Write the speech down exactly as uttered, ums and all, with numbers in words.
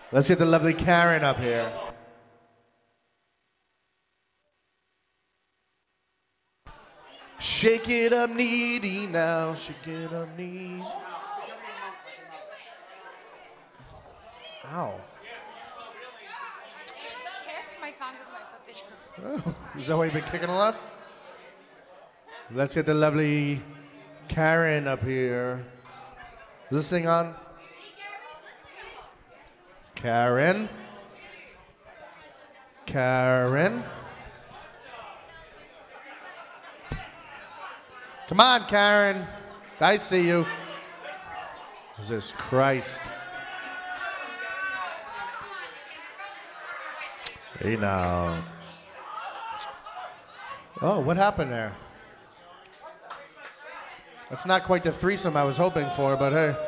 Let's get the lovely Karen up here. Shake it up, needy now. Shake it up, needy. Ow. My tongue is my pussy. Oh, is that why you've been kicking a lot? Let's get the lovely Karen up here. Is this thing on? Karen? Karen? Come on, Karen. I see you. Jesus Christ. Hey now. Oh, what happened there? That's not quite the threesome I was hoping for, but hey.